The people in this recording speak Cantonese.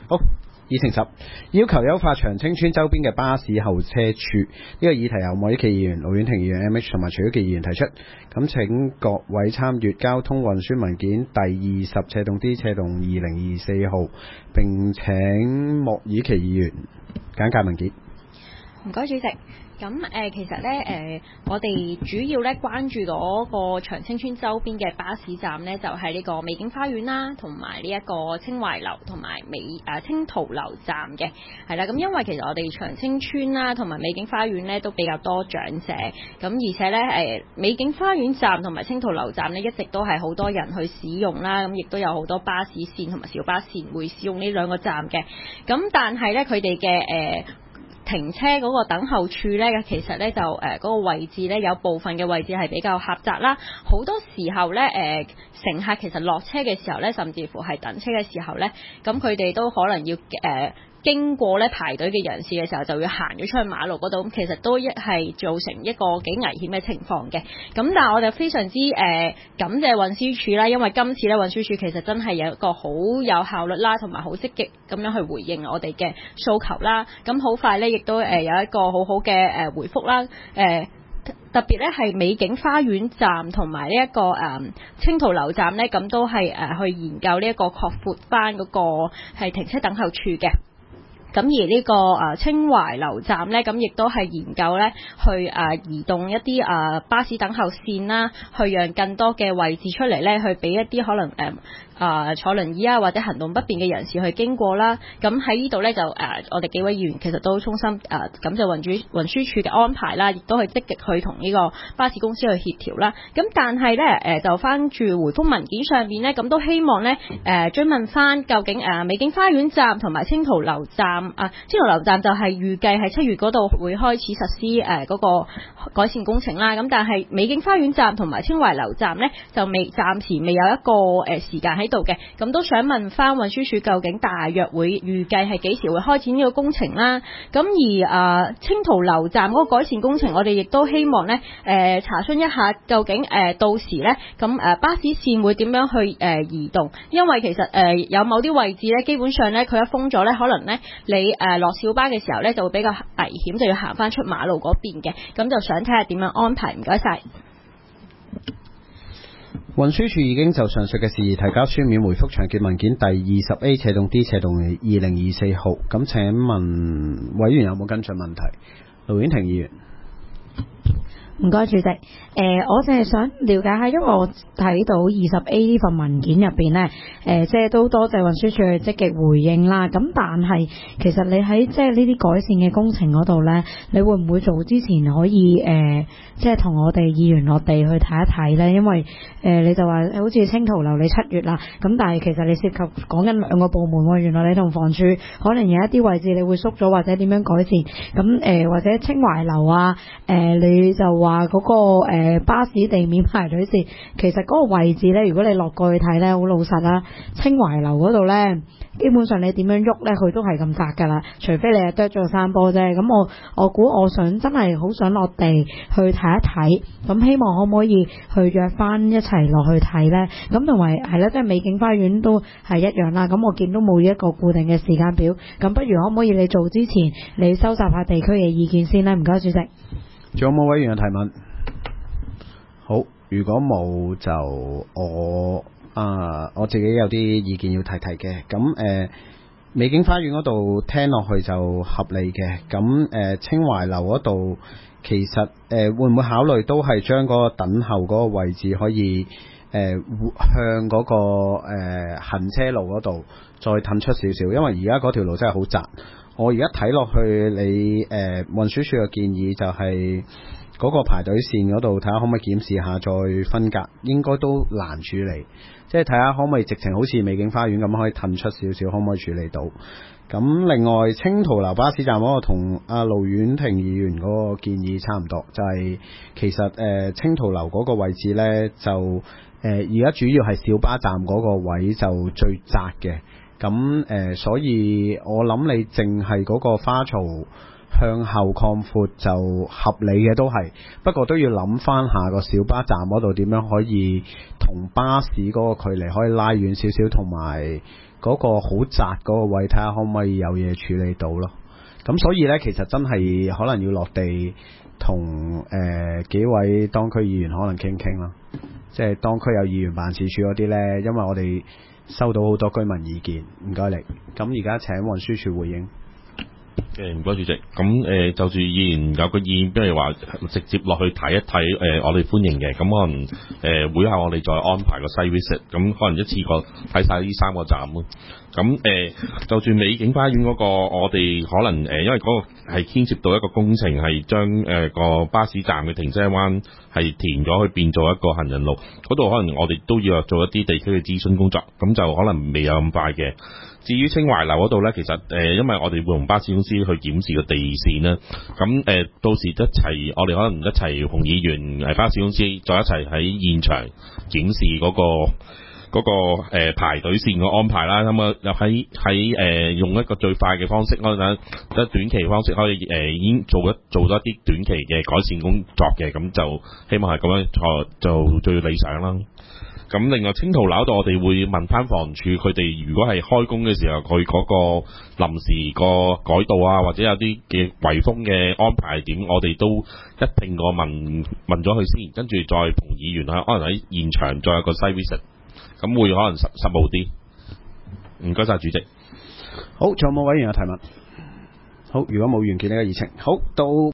好，議程10，要求優化長青村周邊嘅巴士候車處。呢個議題由莫依琪議員、盧婉婷議員、MH 同埋徐旭傑議員提出。咁請各位參閱交通運輸文件第20/D/2024號，並請莫依琪議員簡介文件。 唔該，主席。咁其實咧我哋主要咧關注嗰個長青村周邊嘅巴士站咧，就係呢個美景花園啦，同埋呢一個清懷樓同埋清濤樓站嘅，係啦。咁因為其實我哋長青村啦同埋美景花園咧都比較多長者，咁而且咧美景花園站同埋清濤樓站咧一直都係好多人去使用啦，咁亦都有好多巴士線同埋小巴線會使用呢兩個站嘅。咁但係咧佢哋嘅停車嗰個等候處呢，其實呢就嗰個位置呢，有部分嘅位置係比較狹窄啦。好多時候呢，乘客其實落車嘅時候呢，甚至乎係等車嘅時候呢，咁佢哋都可能要經過咧排隊嘅人士嘅時候，就要行咗出去馬路嗰度，咁其實都係造成一個幾危險嘅情況嘅。咁但係我哋非常之感謝運輸署啦，因為今次咧運輸署其實真係有一個好有效率啦，同埋好積極咁樣去回應我哋嘅訴求啦。咁好快咧，亦都有一個好好嘅回覆啦。特別咧係美景花園站同埋呢一個清濤樓站咧，咁都係去研究呢一個擴闊翻嗰個係停車等候處嘅。咁而呢個清懷樓站呢，咁亦都係研究呢去移動一啲巴士等候線啦，去讓更多嘅位置出嚟呢，去俾一啲可能坐輪椅啊或者行動不便嘅人士去經過啦。咁喺呢度呢，就我哋幾位議員其實都衷心感謝運輸署嘅安排啦，亦都係積極去同呢個巴士公司去協調啦。咁但係呢，就翻住回覆文件上面呢，咁都希望呢追問翻究竟美景花園站同埋清濤樓站清濤樓站就係預計喺7月嗰度會開始實施嗰個改善工程啦。咁但係美景花園站同埋清懷樓站呢，就暫時未有一個時間喺度嘅。咁都想問翻運輸署究竟大約會預計係幾時會開展呢個工程啦？咁而清濤樓站嗰個改善工程，我哋亦都希望呢查詢一下究竟到時呢，咁巴士線會點樣去移動？因為其實有某啲位置呢，基本上呢，佢一封咗呢，可能呢你落小巴嘅時候呢，就會比較危險，就要行翻出馬路嗰邊嘅。咁就想睇下點樣安排。唔該晒。 運輸署已經就上述嘅事宜提交書面回覆詳見文件第20A/D/2024號。咁請問委員有冇跟進問題？盧婉婷議員。 唔該，主席。我淨係想了解下，因為我睇到20A 呢份文件入邊呢，即係都多謝運輸署去積極回應啦。咁但係其實你喺即係呢啲改善嘅工程嗰度呢，你會唔會做之前可以即係同我哋議員落地去睇一睇呢？因為你就話好似清濤樓你7月啦，咁但係其實你涉及講緊兩個部門喎。原來你同房署可能有一啲位置你會縮咗或者點樣改善？咁或者清懷樓啊，你就話嗰個巴士地面排隊線，其實嗰個位置呢，如果你落過去睇呢，好老實啦，清懷樓嗰度呢，基本上你點樣喐呢，佢都係咁窄㗎啦，除非你係剁咗個山坡啫。咁我估我想真係好想落地去睇一睇，咁希望可唔可以去約翻一齊落去睇呢？咁同埋係啦，即係美景花園都係一樣啦。咁我見都冇一個固定嘅時間表，咁不如可唔可以你做之前，你收集下地區嘅意見先呢？唔該，主席。 仲有冇委員嘅提問？好，如果冇就我自己有啲意見要提嘅。咁美景花園嗰度聽落去就合理嘅。咁清懷樓嗰度其實會唔會考慮都係將嗰個等候嗰個位置可以向嗰個行車路嗰度再褪出少少？因為而家嗰條路真係好窄。我而家睇落去你運輸署嘅建議就係嗰個排隊線嗰度睇下可唔可以檢視下再分隔，應該都難處理，即係睇下可唔可以直情好似美景花園咁可以褪出少少，可唔可以處理到？咁另外清濤樓巴士站嗰個同阿盧婉婷議員嗰個建議差唔多，就係其實清濤樓嗰個位置呢，就而家主要係小巴站嗰個位就最窄嘅。咁所以我諗你淨係嗰個花槽向後擴闊就合理嘅都係，不過都要諗翻下個小巴站嗰度點樣可以同巴士嗰個距離可以拉遠少少，同埋嗰個好窄嗰個位睇下可唔可以有嘢處理到咯。咁所以呢，其實真係可能要落地同幾位當區議員可能傾傾啦，即係當區有議員辦事處嗰啲呢，因為我哋收到好多居民意見，唔該你。咁而家請運輸署回應。 唔該主席，咁就住議員有個意見，譬如話直接落去睇一睇，我哋歡迎嘅，咁可能會後我哋再安排個 site visit，咁可能一次過睇晒呢3個站咯。咁就住美景花園嗰個，我哋可能因為嗰個係牽涉到一個工程，係將個巴士站嘅停車灣係填咗去變做一個行人路，嗰度可能我哋都要做一啲地區嘅諮詢工作，咁就可能未有咁快嘅。至於清懷樓嗰度呢，其實因為我哋會同巴士公司去檢視個地線啦，咁到時一齊，我哋可能一齊同議員巴士公司再一齊喺現場檢視嗰個排隊線嘅安排啦。咁啊又喺用一個最快嘅方式，可能短期方式可以已經做咗一啲短期嘅改善工作嘅，咁就希望係咁樣就最理想啦。咁另外清圖樓度，我哋會問翻房署，佢哋如果係開工嘅時候，佢嗰個臨時個改道啊，或者有啲嘅圍封嘅安排點，我哋都一併過問咗佢先，跟住再同議員可能喺現場再有個 site visit， 咁會可能實務啲。唔該晒主席。 好，仲有冇委員有提問？好，如果冇完結呢個議程，好到。